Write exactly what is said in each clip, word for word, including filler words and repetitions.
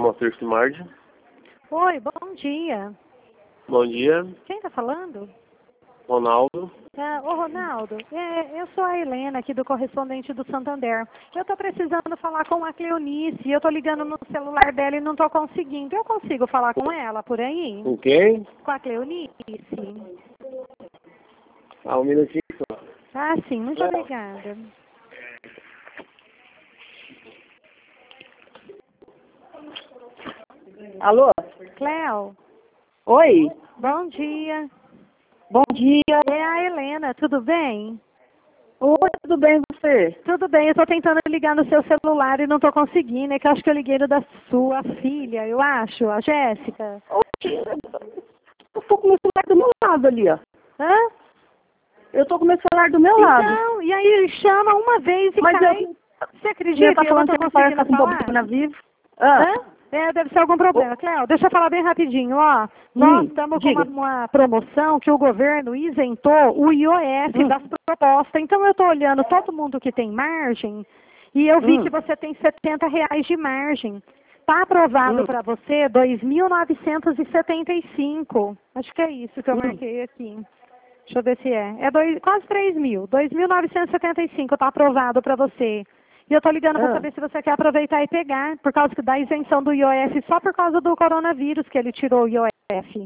Motor Smart. Oi, bom dia. Bom dia, Quem está falando? Ronaldo. Ah, ô, Ronaldo, é, eu sou a Helena, aqui do correspondente do Santander. Eu estou precisando falar com a Cleonice e eu estou ligando no celular dela e não estou conseguindo. Eu consigo falar com ela por aí? Com quem? Com a Cleonice? Ah, um minutinho só. Ah, sim, muito obrigada. Alô? Cleo, Oi, bom dia. bom dia. É a Helena, tudo bem? Oi, tudo bem e você? Tudo bem, eu estou tentando ligar no seu celular e não estou conseguindo. É que eu acho que eu liguei no da sua filha, eu acho, a Jéssica. Oxi, eu tô com o meu celular do meu lado ali, ó. Hã? Eu tô com o meu celular do meu lado. Então, e aí ele chama uma vez e Mas cai. eu- Você Você acredita? tá Eu não falando estou que a senhora conseguindo tá com falar. problema na Vivo? Ah, Hã? É, deve ser algum problema. Cléo, deixa eu falar bem rapidinho, ó. Nós Hum, estamos com uma, diga. uma promoção que o governo isentou o I O F Hum. das propostas. Então eu estou olhando todo mundo que tem margem e eu vi Hum. que você tem setenta reais de margem. Está aprovado Hum. para você dois mil novecentos e setenta e cinco. Acho que é isso que eu Hum. marquei aqui. Deixa eu ver se é. É dois, quase três mil. dois mil novecentos e setenta e cinco está aprovado para você. E eu estou ligando para Ah. saber se você quer aproveitar e pegar, por causa da isenção do I O F, só por causa do coronavírus que ele tirou o I O F.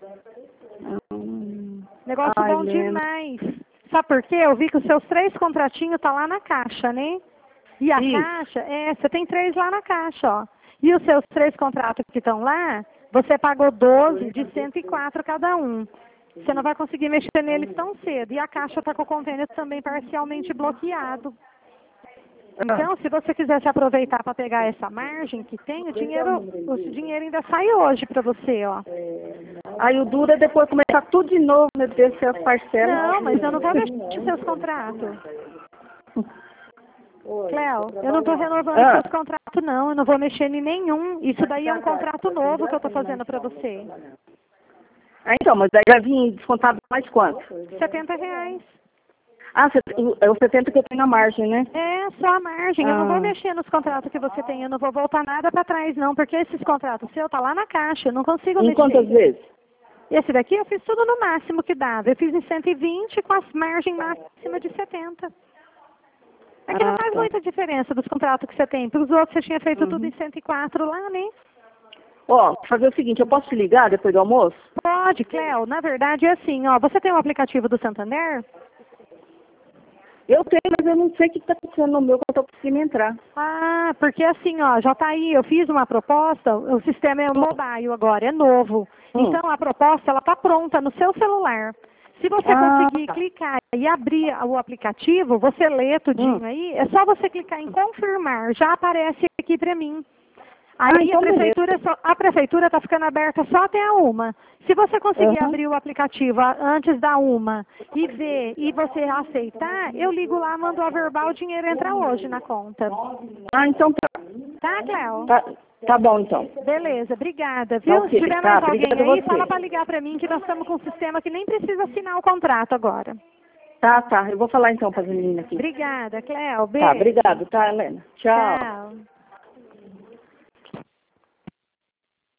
Hum. Negócio Ai, bom Helena. demais. Sabe por quê? Eu vi que os seus três contratinhos estão lá na caixa, né? E a Isso. caixa, é, você tem três lá na caixa, ó. E os seus três contratos que estão lá, você pagou doze de cento e quatro cada um. Você não vai conseguir mexer neles tão cedo. E a caixa está com o convênio também parcialmente bloqueado. Então, se você quiser se aproveitar para pegar essa margem que tem, o dinheiro, o dinheiro ainda sai hoje para você, ó. Aí o duro é depois começar tudo de novo, meu Deus, se as parcelas. Não, mas eu não vou mexer nos seus contratos. Cléo, eu não estou renovando Ah. seus contratos, não. Eu não vou mexer em nenhum. Isso daí é um contrato novo que eu estou fazendo para você. Ah, então, mas aí vai vir descontado mais quanto? setenta reais. Ah, é o setenta que eu tenho na margem, né? É, só a margem. Eu não vou Ah. mexer nos contratos que você tem. Eu não vou voltar nada para trás, não. Porque esses contratos seus tá lá na caixa. Eu não consigo Em mexer. quantas vezes? Esse daqui eu fiz tudo no máximo que dava. Eu fiz em cento e vinte com a margem máxima de setenta. É que não Ah, faz tá. muita diferença dos contratos que você tem. Para os outros você tinha feito Uhum. tudo em cento e quatro lá, né? Ó, fazer o seguinte, eu posso te ligar depois do almoço? Pode, Cléo. Na verdade é assim, ó. Você tem um aplicativo do Santander? Eu tenho, mas eu não sei o que está acontecendo no meu, que eu estou conseguindo entrar. Ah, porque assim, ó, já tá aí, eu fiz uma proposta, o sistema é mobile agora, é novo. Hum. Então a proposta, ela tá pronta no seu celular. Se você Ah, conseguir tá. clicar e abrir o aplicativo, você lê tudinho Hum. aí, é só você clicar em confirmar, já aparece aqui para mim. Aí Ah, então a prefeitura só- a prefeitura está ficando aberta só até a uma. Se você conseguir Uhum. abrir o aplicativo a- antes da uma e ver e você aceitar, eu ligo lá, mando a verbal, o dinheiro entra hoje na conta. Ah, então tá. Tá, Cléo? Tá, tá bom, então. Beleza, obrigada, Tá viu? ok. Se tiver Tá, mais alguém obrigada a aí, você. fala para ligar para mim que nós estamos com um sistema que nem precisa assinar o contrato agora. Tá, tá. Eu vou falar então para as meninas aqui. Obrigada, Cléo. Beijo. Tá, obrigado, tá, Helena? Tchau. Tchau.